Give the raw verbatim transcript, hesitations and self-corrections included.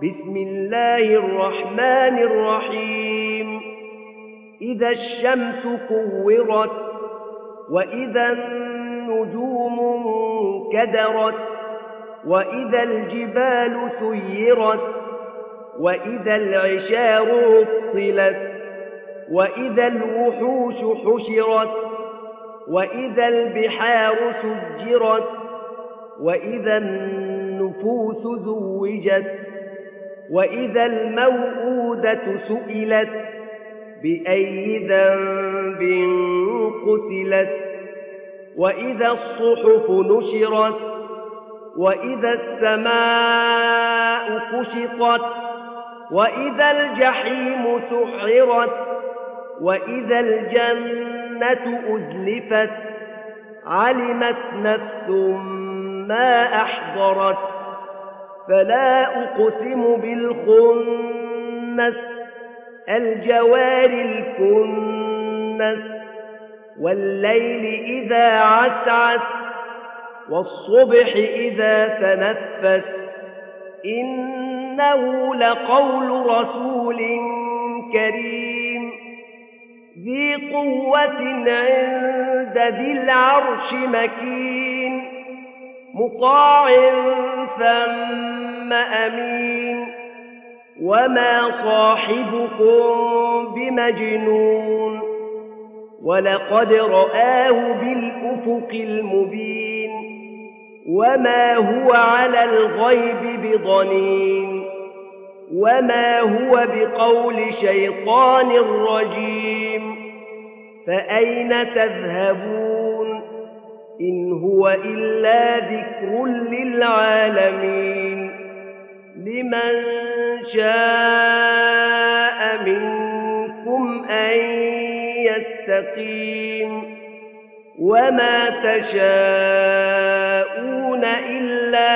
بسم الله الرحمن الرحيم إذا الشمس كورت وإذا النجوم انكدرت وإذا الجبال سيرت وإذا العشار عطلت وإذا الوحوش حشرت وإذا البحار سجرت وإذا النفوس زوجت وإذا الموءودة سئلت بأي ذنب قتلت وإذا الصحف نشرت وإذا السماء كشطت وإذا الجحيم سعرت وإذا الجنة أزلفت علمت نفس ما أحضرت فلا أقسم بالخنس الجوار الكنس والليل إذا عسعس والصبح إذا تنفس إنه لقول رسول كريم ذي قوة عند ذي العرش مكين مطاع ثم أمين وما صاحبكم بمجنون ولقد رآه بالأفق المبين وما هو على الغيب بضنين وما هو بقول شيطان رجيم فأين تذهبون إن هو إلا ذكر للعالمين لمن شاء منكم أن يستقيم وما تشاءون إلا